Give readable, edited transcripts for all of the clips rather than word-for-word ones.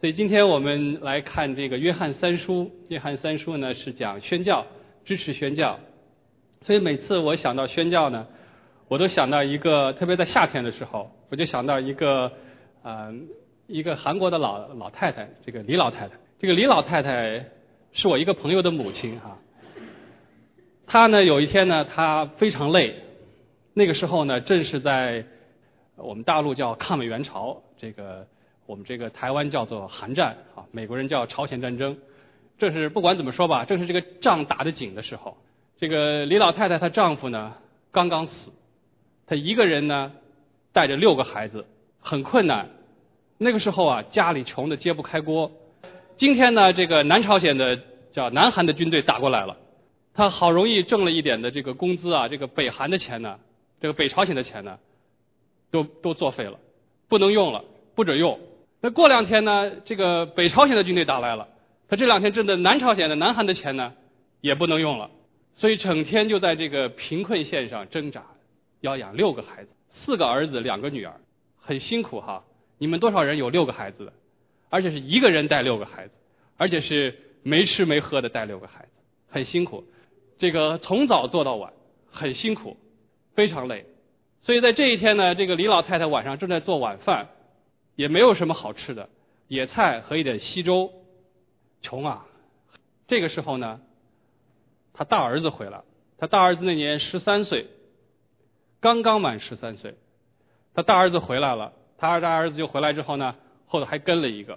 所以今天我们来看这个约翰三书。约翰三书呢是讲宣教，支持宣教。所以每次我想到宣教呢，我都想到一个，特别在夏天的时候，我就想到一个韩国的老太太，这个李老太太。这个李老太太是我一个朋友的母亲哈。她呢有一天呢，她非常累，那个时候呢正是在我们大陆叫抗美援朝，我们这个台湾叫做韩战啊，美国人叫朝鲜战争。这是不管怎么说吧，正是这个仗打得紧的时候。这个李老太太她丈夫呢刚刚死，她一个人呢带着6个孩子，很困难。那个时候啊，家里穷得揭不开锅。今天呢，这个南朝鲜的叫南韩的军队打过来了，她好容易挣了一点的这个工资啊，这个北韩的钱呢，这个北朝鲜的钱呢，都作废了，不能用了，不准用。那过2天呢，这个北朝鲜的军队打来了，他这2天挣的南朝鲜的南韩的钱呢，也不能用了，所以整天就在这个贫困线上挣扎，要养6个孩子，4个儿子2个女儿，很辛苦哈。你们多少人有6个孩子的？而且是一个人带6个孩子，而且是没吃没喝的带6个孩子，很辛苦。这个从早做到晚，很辛苦，非常累。所以在这一天呢，这个李老太太晚上正在做晚饭，也没有什么好吃的，野菜和一点稀粥，穷啊。这个时候呢，他大儿子回来，他大儿子那年13岁，刚刚满13岁。他大儿子回来了，他大儿子就回来之后呢，后头还跟了一个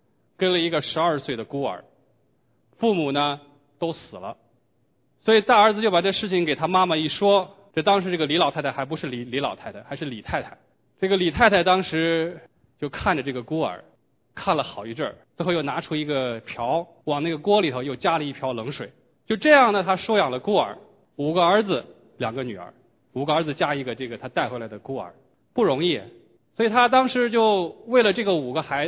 12岁的孤儿，父母呢都死了。所以大儿子就把这事情给他妈妈一说，这当时这个李老太太还不是李老太太，还是李太太。这个李太太当时就看着这个孤儿，看了好一阵儿，最后又拿出一个瓢，往那个锅里头又加了一瓢冷水。就这样呢，他收养了孤儿，5个儿子2个女儿，5个儿子加一个这个他带回来的孤儿，不容易。所以他当时就为了这个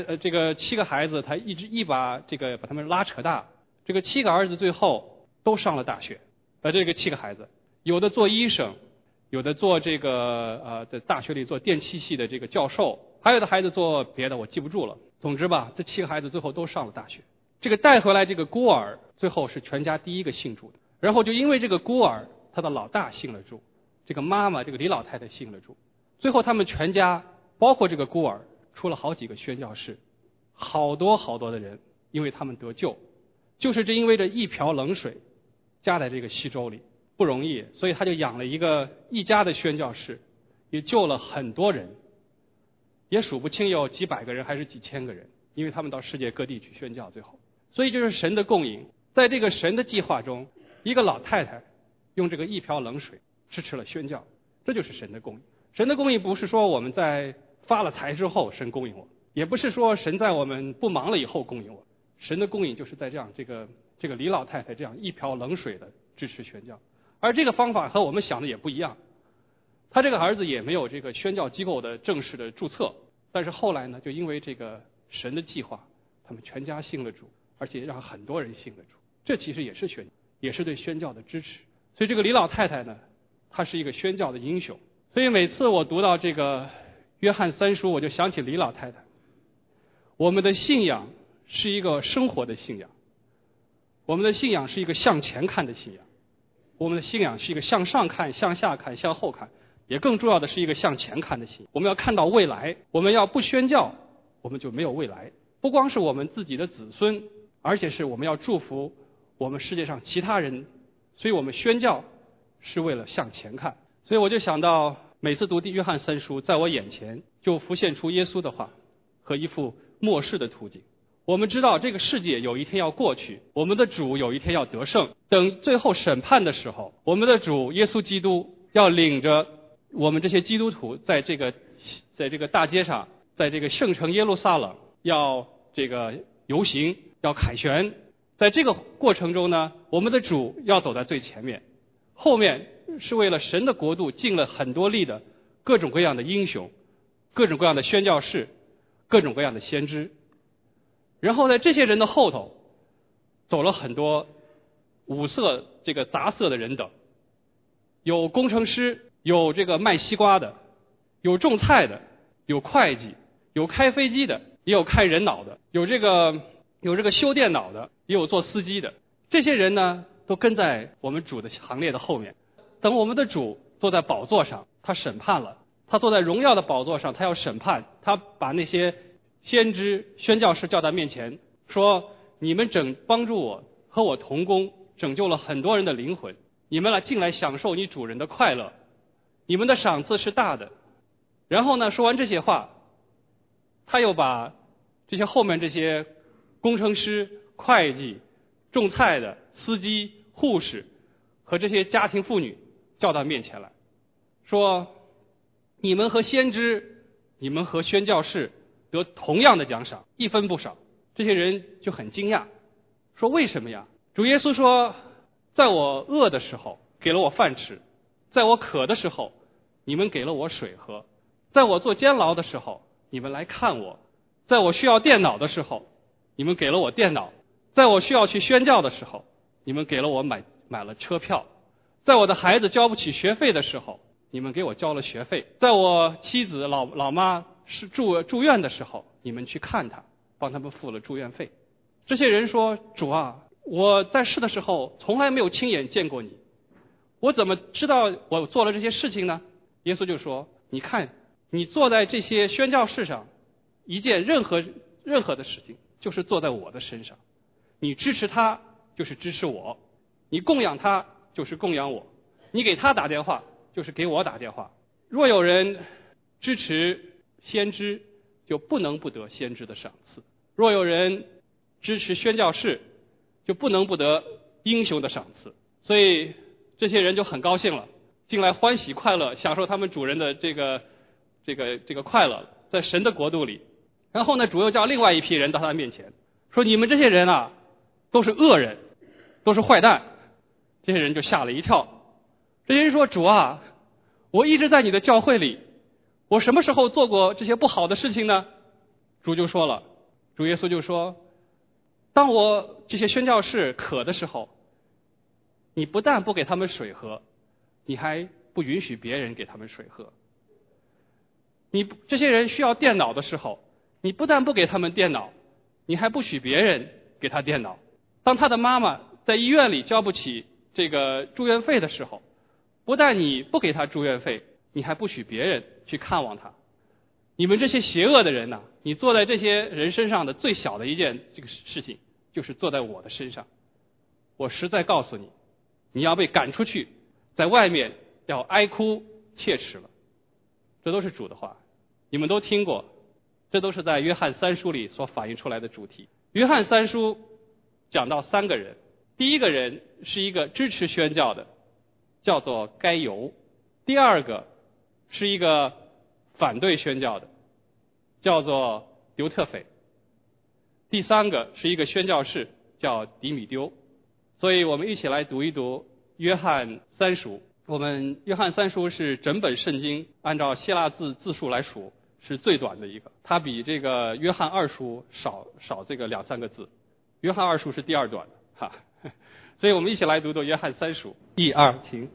7个孩子，他一把把他们拉扯大。这个7个儿子最后都上了大学，这个7个孩子，有的做医生，有的做在大学里做电气系的这个教授，还有的孩子做别的我记不住了。总之吧，这7个孩子最后都上了大学。这个带回来这个孤儿最后是全家第一个信主的，然后就因为这个孤儿，他的老大信了主，这个妈妈这个李老太太信了主，最后他们全家包括这个孤儿出了好几个宣教士，好多的人因为他们得救，就是因为这一瓢冷水加在这个稀粥里，不容易。所以他就养了一家的宣教士，也救了很多人，也数不清有几百个人还是几千个人，因为他们到世界各地去宣教。最后所以就是神的供应，在这个神的计划中，一个老太太用这个一瓢冷水支持了宣教，这就是神的供应。神的供应不是说我们在发了财之后神供应我，也不是说神在我们不忙了以后供应我。神的供应就是在这样这个李老太太这样一瓢冷水的支持宣教。而这个方法和我们想的也不一样，他这个儿子也没有这个宣教机构的正式的注册，但是后来呢，就因为这个神的计划，他们全家信了主，而且让很多人信了主，这其实也是对宣教的支持。所以这个李老太太呢，她是一个宣教的英雄。所以每次我读到这个约翰三书，我就想起李老太太。我们的信仰是一个生活的信仰，我们的信仰是一个向前看的信仰，我们的信仰是一个向上看、向下看、向后看，也更重要的是一个向前看的信仰。我们要看到未来，我们要不宣教，我们就没有未来。不光是我们自己的子孙，而且是我们要祝福我们世界上其他人。所以我们宣教是为了向前看。所以我就想到，每次读约翰三书，在我眼前就浮现出耶稣的话和一幅末世的图景。我们知道这个世界有一天要过去，我们的主有一天要得胜。等最后审判的时候，我们的主耶稣基督要领着我们这些基督徒在这个大街上，在这个圣城耶路撒冷要这个游行，要凯旋。在这个过程中呢，我们的主要走在最前面，后面是为了神的国度尽了很多力的各种各样的英雄，各种各样的宣教士，各种各样的先知。然后在这些人的后头走了很多五色杂色的人等，有工程师，有这个卖西瓜的，有种菜的，有会计，有开飞机的， 也有开人脑的，有这个修电脑的，也有做司机的。这些人呢，都跟在我们主的行列的后面。等我们的主坐在宝座上，他审判了，他坐在荣耀的宝座上，他要审判，他把那些先知宣教士叫到面前，说你们帮助我和我同工，拯救了很多人的灵魂，你们进来享受你主人的快乐，你们的赏赐是大的。然后呢，说完这些话，他又把这些后面这些工程师、会计、种菜的、司机、护士和这些家庭妇女叫到面前来，说你们和先知，你们和宣教士得同样的奖赏，一分不少。这些人就很惊讶，说为什么呀？主耶稣说，在我饿的时候给了我饭吃，在我渴的时候你们给了我水喝，在我做监牢的时候你们来看我，在我需要电脑的时候你们给了我电脑，在我需要去宣教的时候你们给了我买了车票，在我的孩子交不起学费的时候你们给我交了学费，在我妻子老妈是住院的时候你们去看她，帮他们付了住院费。这些人说，主啊，我在世的时候从来没有亲眼见过你，我怎么知道我做了这些事情呢？耶稣就说，你看你坐在这些宣教士上，一件任何的事情就是坐在我的身上，你支持他就是支持我，你供养他就是供养我，你给他打电话就是给我打电话。若有人支持先知，就不能不得先知的赏赐；若有人支持宣教士，就不能不得英雄的赏赐。所以这些人就很高兴了，进来欢喜快乐，享受他们主人的这个快乐，在神的国度里。然后呢，主又叫另外一批人到他面前，说你们这些人啊，都是恶人，都是坏蛋。这些人就吓了一跳。这些人说，主啊，我一直在你的教会里，我什么时候做过这些不好的事情呢？主就说了，主耶稣就说，当我这些宣教士渴的时候，你不但不给他们水喝，你还不允许别人给他们水喝。你这些人需要电脑的时候，你不但不给他们电脑，你还不许别人给他电脑。当他的妈妈在医院里交不起这个住院费的时候，不但你不给他住院费，你还不许别人去看望他。你们这些邪恶的人呢，你坐在这些人身上的最小的一件这个事情，就是坐在我的身上。我实在告诉你，你要被赶出去，在外面要哀哭切齿了。这都是主的话，你们都听过，这都是在约翰三书里所反映出来的主题。约翰三书讲到三个人，第一个人是一个支持宣教的，叫做该犹；第二个是一个反对宣教的，叫做丢特斐；第三个是一个宣教士，叫迪米丢。所以我们一起来读一读约翰三书。我们约翰三书是整本圣经按照希腊字数来数是最短的一个，它比这个约翰二书少这个2-3个字。约翰二书是第二短的哈，所以我们一起来读读约翰三书。1、2，请。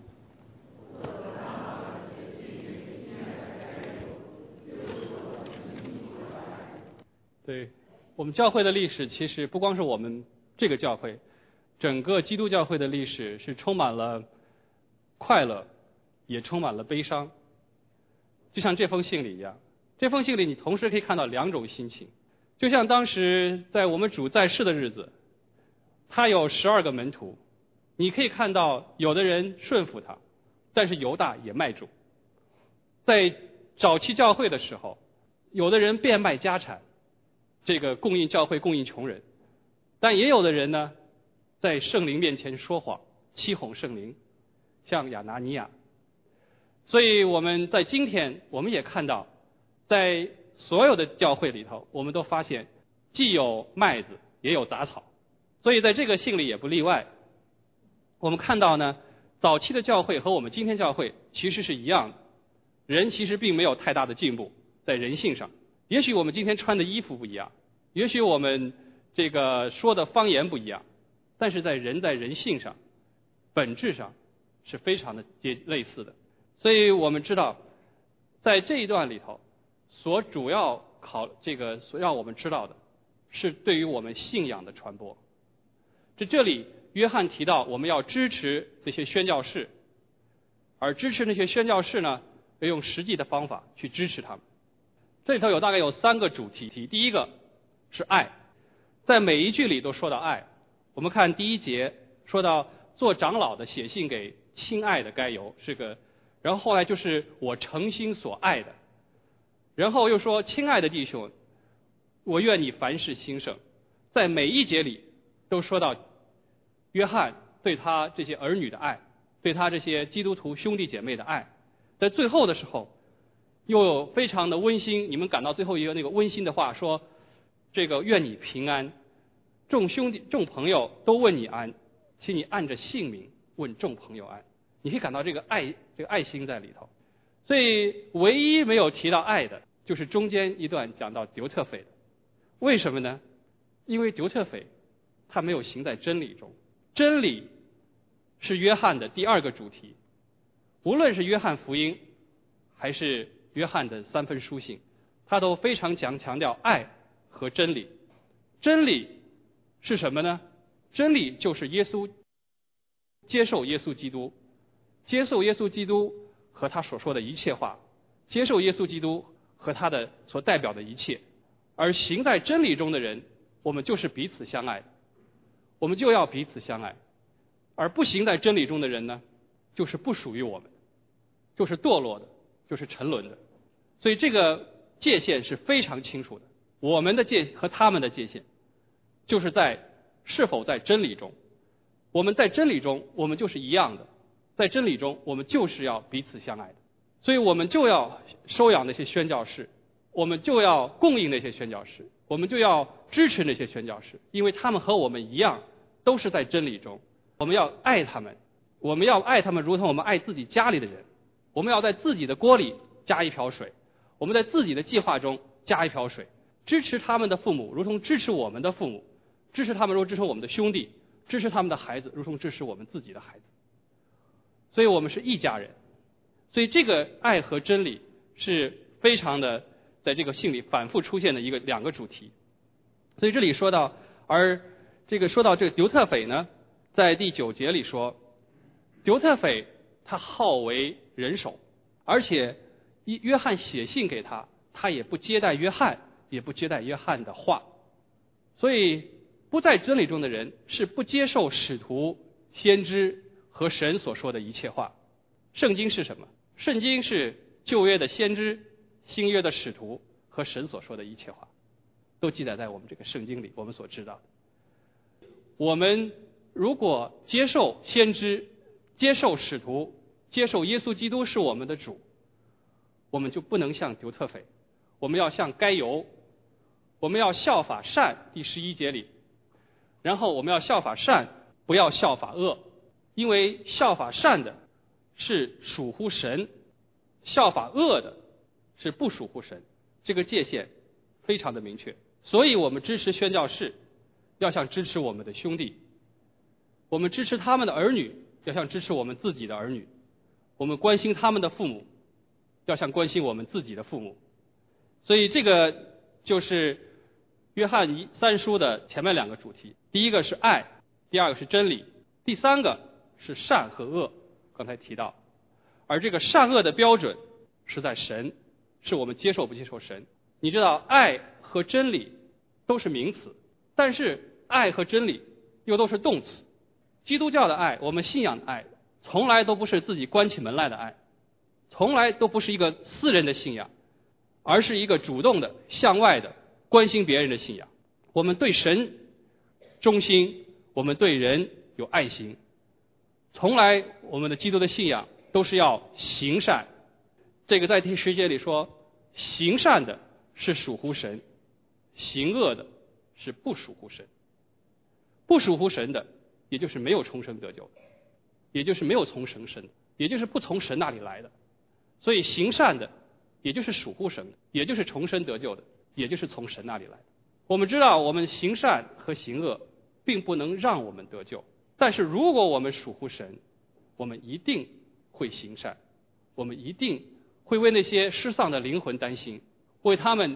对，我们教会的历史其实不光是我们这个教会，整个基督教会的历史是充满了快乐，也充满了悲伤。就像这封信里一样，这封信里你同时可以看到2种心情。就像当时在我们主在世的日子，他有12个门徒，你可以看到有的人顺服他，但是犹大也卖主。在早期教会的时候，有的人变卖家产，这个供应教会，供应穷人，但也有的人呢，在圣灵面前说谎，欺哄圣灵，像亚拿尼亚。所以我们在今天我们也看到，在所有的教会里头，我们都发现既有麦子也有杂草。所以在这个信里也不例外。我们看到呢，早期的教会和我们今天教会其实是一样的，人其实并没有太大的进步在人性上。也许我们今天穿的衣服不一样，也许我们这个说的方言不一样，但是在人性上本质上是非常的类似的。所以我们知道在这一段里头所主要所让我们知道的，是对于我们信仰的传播。这里约翰提到我们要支持那些宣教士，而支持那些宣教士呢，要用实际的方法去支持他们。这里头大概有3个主题，第一个是爱，在每一句里都说到爱。我们看第1节说到做长老的写信给亲爱的该犹，然后后来就是我诚心所爱的，然后又说亲爱的弟兄，我愿你凡事兴盛。在每一节里都说到约翰对他这些儿女的爱，对他这些基督徒兄弟姐妹的爱。在最后的时候又有非常的温馨，你们感到最后一个那个温馨的话，说愿你平安，众朋友都问你安，请你按着姓名问众朋友安。你可以感到这个爱心在里头。所以唯一没有提到爱的就是中间一段讲到丢特腓的。为什么呢？因为丢特腓他没有行在真理中。真理是约翰的第2个主题，无论是约翰福音还是约翰的3封书信，他都非常强调爱和真理。真理是什么呢？真理就是接受耶稣基督，接受耶稣基督和他所说的一切话，接受耶稣基督和他的所代表的一切。而行在真理中的人，我们就是彼此相爱的，我们就要彼此相爱。而不行在真理中的人呢，就是不属于我们，就是堕落的，就是沉沦的。所以这个界限是非常清楚的，我们的和他们的界限就是是否在真理中。我们在真理中我们就是一样的，在真理中我们就是要彼此相爱的。所以我们就要收养那些宣教士，我们就要供应那些宣教士，我们就要支持那些宣教士，因为他们和我们一样都是在真理中。我们要爱他们，我们要爱他们如同我们爱自己家里的人。我们要在自己的锅里加一瓢水，我们在自己的计划中加一瓢水，支持他们的父母如同支持我们的父母，支持他们如支持我们的兄弟，支持他们的孩子如同支持我们自己的孩子。所以我们是一家人。所以这个爱和真理是非常的在这个信里反复出现的2个主题。所以这里说到，说到这个丢特腓呢，在第9节里说，丢特腓他好为人手，而且约翰写信给他，他也不接待约翰，也不接待约翰的话。所以不在真理中的人是不接受使徒、先知和神所说的一切话。圣经是什么？圣经是旧约的先知、新约的使徒和神所说的一切话，都记载在我们这个圣经里，我们所知道的。我们如果接受先知、接受使徒、接受耶稣基督是我们的主，我们就不能像丢特腓，我们要像该犹，我们要效法善，第11节里。然后我们要效法善，不要效法恶，因为效法善的是属乎神，效法恶的是不属乎神。这个界限非常的明确。所以我们支持宣教士，要像支持我们的兄弟；我们支持他们的儿女，要像支持我们自己的儿女；我们关心他们的父母，要像关心我们自己的父母。所以这个就是约翰3书的前面2个主题，第一个是爱，第2个是真理，第3个是善和恶，刚才提到。而这个善恶的标准是在神，是我们接受不接受神。你知道爱和真理都是名词，但是爱和真理又都是动词。基督教的爱，我们信仰的爱，从来都不是自己关起门来的爱，从来都不是一个私人的信仰，而是一个主动的向外的关心别人的信仰。我们对神忠心，我们对人有爱心。从来我们的基督的信仰都是要行善。这个在第10节里说，行善的是属乎神，行恶的是不属乎神。不属乎神的，也就是没有重生得救的，也就是没有从神生的，也就是不从神那里来的。所以行善的也就是属乎神的，也就是重生得救的，也就是从神那里来的。我们知道我们行善和行恶并不能让我们得救，但是如果我们属乎神，我们一定会行善，我们一定会为那些失丧的灵魂担心，为他们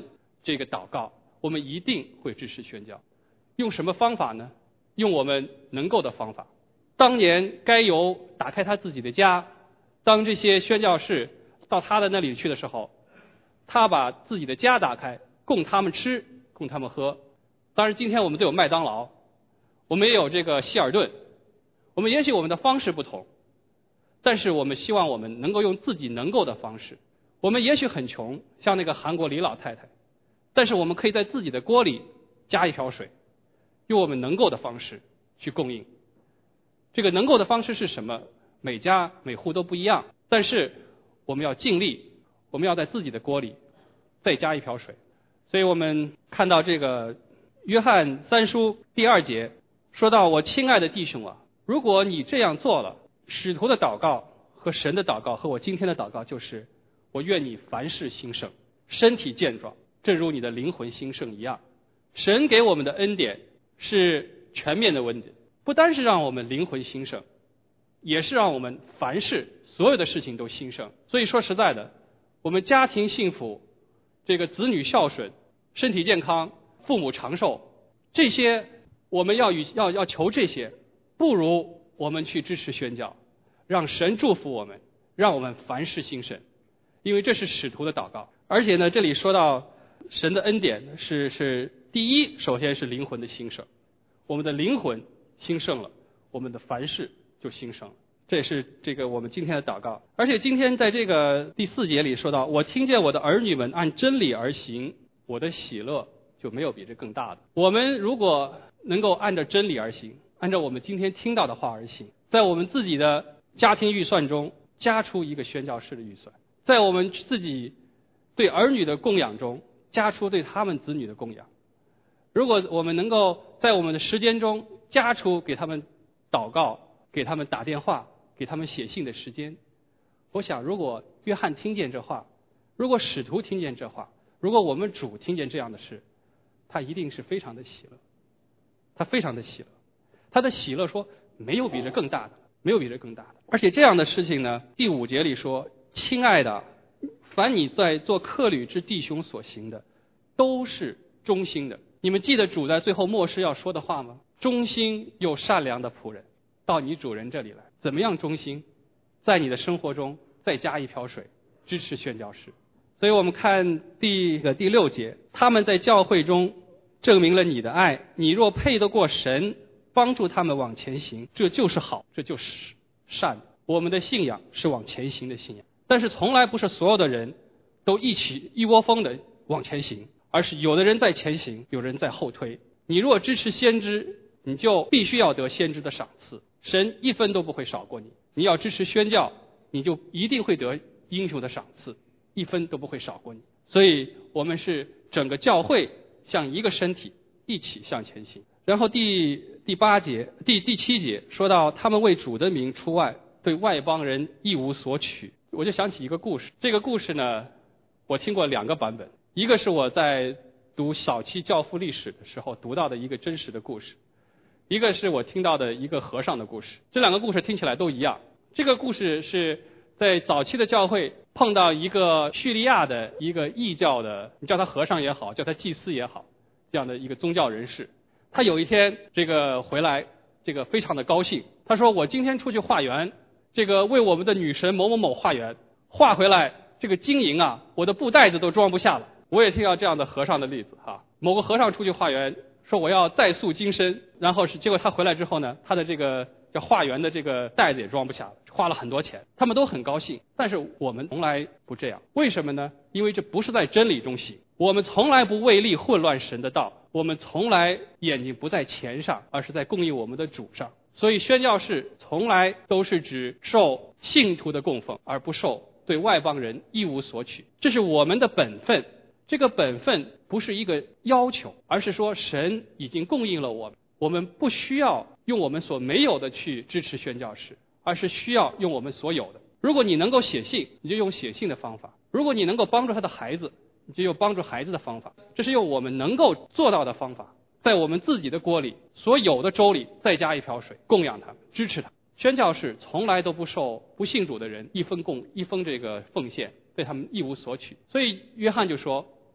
这个祷告，我们一定会支持宣教。用什么方法呢？用我们能够的方法。当年该犹打开他自己的家，当这些宣教士到他的那里去的时候，他把自己的家打开，供他们吃，供他们喝。当然今天我们都有麦当劳，我们也有这个希尔顿，我们也许我们的方式不同，但是我们希望我们能够用自己能够的方式。我们也许很穷，像那个韩国李老太太，但是我们可以在自己的锅里加一瓢水，用我们能够的方式去供应。这个能够的方式是什么？每家每户都不一样，但是我们要尽力，我们要在自己的锅里再加一瓢水。所以我们看到这个约翰3书第2节说到，我亲爱的弟兄啊，如果你这样做了，使徒的祷告和神的祷告和我今天的祷告就是，我愿你凡事兴盛，身体健壮，正如你的灵魂兴盛一样。神给我们的恩典是全面的恩典，不单是让我们灵魂兴盛，也是让我们凡事所有的事情都兴盛。所以说实在的，我们家庭幸福，这个子女孝顺，身体健康，父母长寿，这些我们要求这些，不如我们去支持宣教，让神祝福我们，让我们凡事兴盛，因为这是使徒的祷告。而且呢，这里说到神的恩典是第一，首先是灵魂的兴盛，我们的灵魂兴盛了，我们的凡事就兴盛了。这也是这个我们今天的祷告。而且今天在这个第4节里说到，我听见我的儿女们按真理而行，我的喜乐就没有比这更大的。我们如果能够按照真理而行，按照我们今天听到的话而行，在我们自己的家庭预算中加出一个宣教士的预算，在我们自己对儿女的供养中加出对他们子女的供养，如果我们能够在我们的时间中加出给他们祷告，给他们打电话，给他们写信的时间，我想如果约翰听见这话，如果使徒听见这话，如果我们主听见这样的事，他一定是非常的喜乐，他非常的喜乐，他的喜乐说没有比这更大的，没有比这更大的。而且这样的事情呢，第5节里说，亲爱的，凡你在做客旅之弟兄所行的，都是忠心的。你们记得主在最后末世要说的话吗？忠心又善良的仆人，到你主人这里来。怎么样忠心？在你的生活中再加一瓢水，支持宣教士。所以我们看第6节，他们在教会中证明了你的爱，你若配得过神，帮助他们往前行，这就是好，这就是善。我们的信仰是往前行的信仰，但是从来不是所有的人都一窝蜂的往前行，而是有的人在前行，有人在后推。你若支持先知，你就必须要得先知的赏赐，神一分都不会少过你。你要支持宣教，你就一定会得英雄的赏赐，一分都不会少过你。所以我们是整个教会像一个身体一起向前行。然后第7节说到他们为主的名出外，对外邦人一无所取。我就想起一个故事，这个故事呢我听过2个版本，一个是我在读小七教父历史的时候读到的一个真实的故事，一个是我听到的一个和尚的故事。这2个故事听起来都一样。这个故事是在早期的教会碰到一个叙利亚的一个异教的，你叫他和尚也好，叫他祭司也好，这样的一个宗教人士。他有一天这个回来，这个非常的高兴，他说我今天出去化缘，这个为我们的女神某某某化缘，化回来这个金银啊，我的布袋子都装不下了。我也听到这样的和尚的例子哈，某个和尚出去化缘，说我要再塑金身，然后结果他回来之后呢，他的这个叫化缘的这个袋子也装不下了，花了很多钱。他们都很高兴，但是我们从来不这样。为什么呢？因为这不是在真理中行，我们从来不为利混乱神的道，我们从来眼睛不在钱上，而是在供应我们的主上。所以宣教士从来都是指受信徒的供奉，而不受对外邦人一无所取。这是我们的本分，这个本分不是一个要求，而是说神已经供应了我们，我们不需要用我们所没有的去支持宣教士，而是需要用我们所有的。如果你能够写信，你就用写信的方法；如果你能够帮助他的孩子，你就用帮助孩子的方法。这是用我们能够做到的方法，在我们自己的锅里所有的粥里再加一瓢水，供养他们，支持他。宣教士从来都不受不信主的人一分这个奉献，对他们一无所取。所以约翰就说，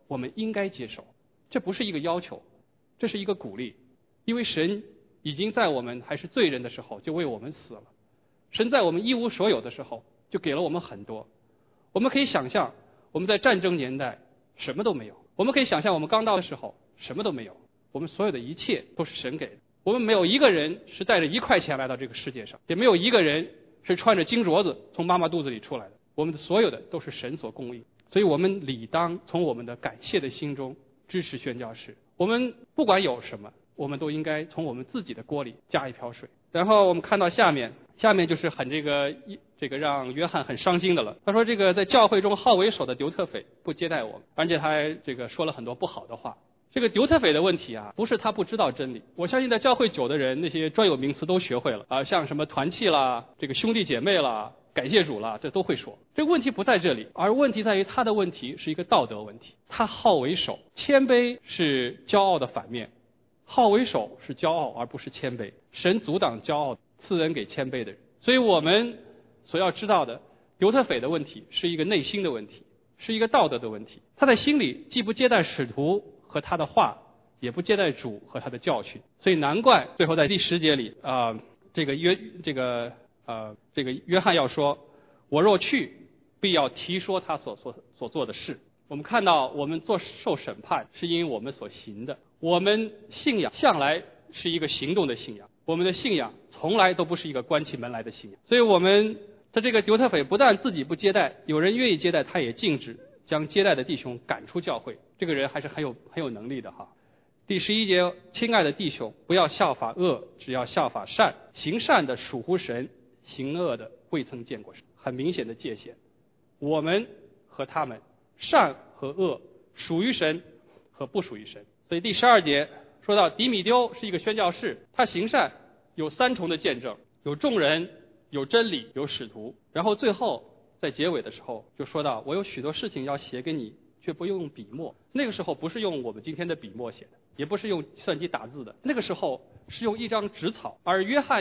我们应该接受。这不是一个要求，这是一个鼓励，因为神已经在我们还是罪人的时候就为我们死了，神在我们一无所有的时候就给了我们很多。我们可以想象我们在战争年代什么都没有，我们可以想象我们刚到的时候什么都没有，我们所有的一切都是神给的。我们没有一个人是带着1块钱来到这个世界上，也没有一个人是穿着金镯子从妈妈肚子里出来的，我们的所有的都是神所供应。所以我们理当从我们的感谢的心中支持宣教士。我们不管有什么，我们都应该从我们自己的锅里加一瓢水。然后我们看到下面就是很这个让约翰很伤心的了。他说这个在教会中好为首的丢特腓不接待我们，而且他还这个说了很多不好的话。这个丢特腓的问题啊，不是他不知道真理，我相信在教会久的人那些专有名词都学会了啊，像什么团契啦，这个兄弟姐妹啦，感谢主啦，这都会说。这个问题不在这里，而问题在于他的问题是一个道德问题。他好为首，谦卑是骄傲的反面，好为首是骄傲而不是谦卑。神阻挡骄傲，赐恩给谦卑的人。所以我们所要知道的，丢特腓的问题是一个内心的问题，是一个道德的问题。他在心里既不接待使徒和他的话，也不接待主和他的教训，所以难怪最后在第10节里这个约翰要说，我若去，必要提说他所做的事。我们看到我们受审判是因为我们所行的，我们信仰向来是一个行动的信仰，我们的信仰从来都不是一个关起门来的信仰。所以我们在这个丢特腓不但自己不接待，有人愿意接待，他也禁止将接待的弟兄赶出教会。这个人还是很有能力的哈。第11节，亲爱的弟兄，不要效法恶，只要效法善。行善的属乎神，行恶的未曾见过神。很明显的界限，我们和他们，善和恶，属于神和不属于神。所以第12节说到迪米丢是一个宣教士，他行善有3重的见证，有众人，有真理，有使徒。然后最后在结尾的时候就说到，我有许多事情要写给你，却不用笔墨。那个时候不是用我们今天的笔墨写的，也不是用计算机打字的，那个时候是用一张纸草。而约翰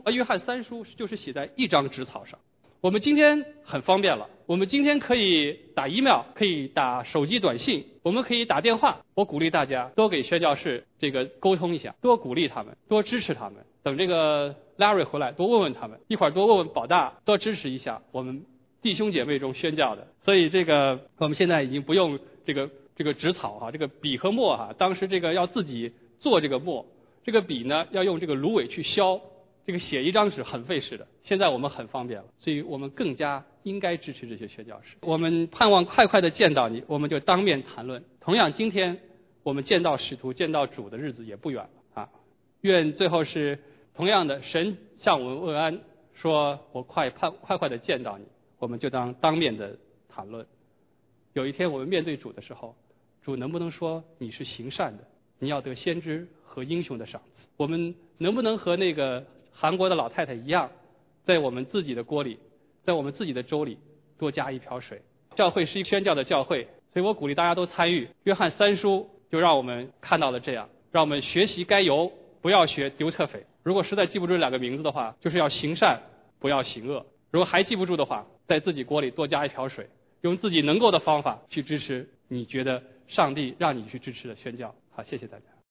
3书就是写在一张纸草上。我们今天很方便了，我们今天可以打 email， 可以打手机短信，我们可以打电话。我鼓励大家多给宣教士这个沟通一下，多鼓励他们，多支持他们。等这个 Larry 回来，多问问他们，一会儿多问问保大，多支持一下我们弟兄姐妹中宣教的。所以这个我们现在已经不用这个纸草哈，这个笔和墨哈，当时这个要自己做这个墨，这个笔呢要用这个芦苇去削，这个写一张纸很费事的。现在我们很方便了，所以我们更加应该支持这些宣教士。我们盼望快快的见到你，我们就当面谈论。同样，今天我们见到使徒、见到主的日子也不远了啊！愿最后是同样的，神向我们问安，说我快快的见到你，我们就当面的谈论。有一天我们面对主的时候，主能不能说你是行善的，你要得先知和英雄的赏赐？我们能不能和那个韩国的老太太一样，在我们自己的锅里，在我们自己的粥里多加一瓢水？教会是一个宣教的教会，所以我鼓励大家都参与。约翰3书就让我们看到了这样，让我们学习该犹，不要学丢特腓。如果实在记不住2个名字的话，就是要行善，不要行恶。如果还记不住的话，在自己锅里多加一瓢水，用自己能够的方法去支持你觉得上帝让你去支持的宣教。好，谢谢大家。